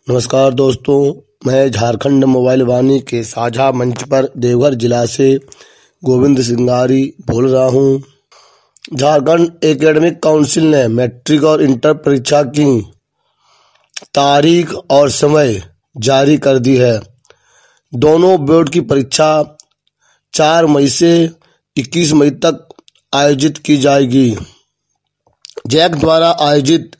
नमस्कार दोस्तों, मैं झारखंड मोबाइल वाणी के साझा मंच पर देवघर जिला से गोविंद सिंगारी बोल रहा हूं। झारखंड एकेडमिक काउंसिल ने मैट्रिक और इंटर परीक्षा की तारीख और समय जारी कर दी है। दोनों बोर्ड की परीक्षा 4 मई से 21 मई तक आयोजित की जाएगी। जैक द्वारा आयोजित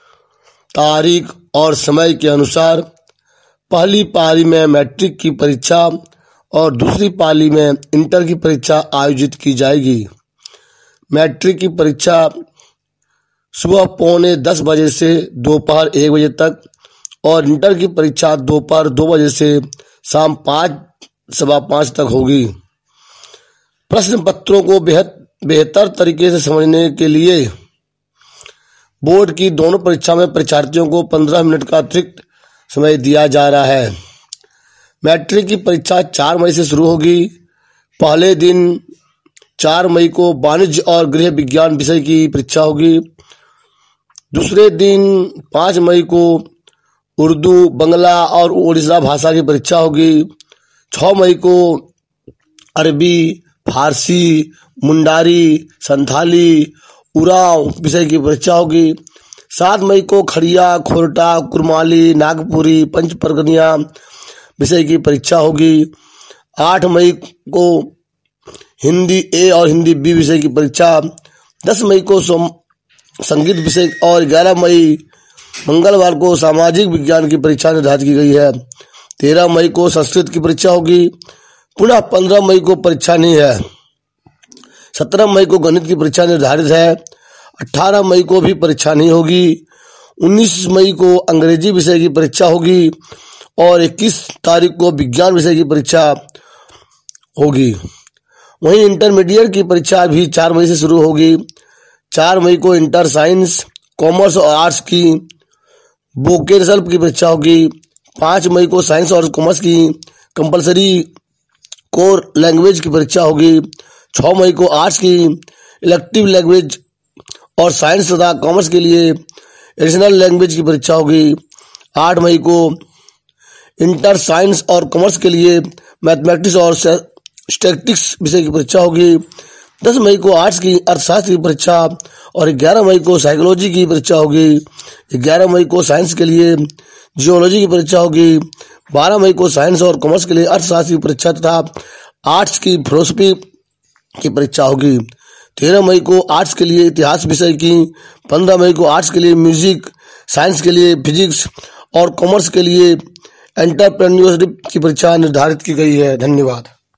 तारीख और समय के अनुसार पहली पाली में मैट्रिक की परीक्षा और दूसरी पाली में इंटर की परीक्षा आयोजित की जाएगी। मैट्रिक की परीक्षा सुबह 9:45 बजे से दोपहर 1 बजे तक और इंटर की परीक्षा दोपहर 2 बजे से शाम 5:15 तक होगी। प्रश्न पत्रों को बेहतर तरीके से समझने के लिए बोर्ड की दोनों परीक्षा में परीक्षार्थियों को 15 मिनट का अतिरिक्त समय दिया जा रहा है। मैट्रिक की परीक्षा 4 मई से शुरू होगी। पहले दिन 4 मई को वाणिज्य और गृह विज्ञान विषय की परीक्षा होगी। दूसरे दिन 5 मई को उर्दू, बंगला और उड़ीसा भाषा की परीक्षा होगी। 6 मई को अरबी, फारसी, मुंडारी, संथाली, उरांव विषय की परीक्षा होगी। 7 मई को खड़िया, खोरटा, कुरमाली, नागपुरी, पंच परगनिया विषय की परीक्षा होगी। 8 मई को हिंदी ए और हिंदी बी विषय की परीक्षा। 10 मई को संगीत विषय और 11 मई मंगलवार को सामाजिक विज्ञान की परीक्षा निर्धारित की गई है। 13 मई को संस्कृत की परीक्षा होगी। पुनः 15 मई को परीक्षा नहीं है। 17 मई को गणित की परीक्षा निर्धारित है। 18 मई को भी परीक्षा नहीं होगी। 19 मई को अंग्रेजी विषय की परीक्षा होगी और 21 तारीख को विज्ञान विषय की परीक्षा होगी। वहीं इंटरमीडिएट की परीक्षा भी 4 मई से शुरू होगी। 4 मई को इंटर साइंस, कॉमर्स और आर्ट्स की वोकेशनल की परीक्षा होगी। 5 मई को साइंस और कॉमर्स की कंपलसरी कोर लैंग्वेज की परीक्षा होगी। 6 मई को आर्ट्स की इलेक्टिव लैंग्वेज और साइंस तथा कॉमर्स के लिए एडिशनल लैंग्वेज की परीक्षा होगी। 8 मई को इंटर साइंस और कॉमर्स के लिए मैथमेटिक्स और स्टैटिस्टिक्स विषय की परीक्षा होगी। 10 मई को आर्ट्स की अर्थशास्त्र की परीक्षा और 11 मई को साइकोलॉजी की परीक्षा होगी। 11 मई को साइंस के लिए जियोलॉजी की परीक्षा होगी। 12 मई को साइंस और कॉमर्स के लिए अर्थशास्त्र की परीक्षा तथा आर्ट्स की फिलोसफी की परीक्षा होगी। 13 मई को आर्ट्स के लिए इतिहास विषय की। 15 मई को आर्ट्स के लिए म्यूजिक, साइंस के लिए फिजिक्स और कॉमर्स के लिए एंटरप्रेन्योरशिप की परीक्षा निर्धारित की गई है। धन्यवाद।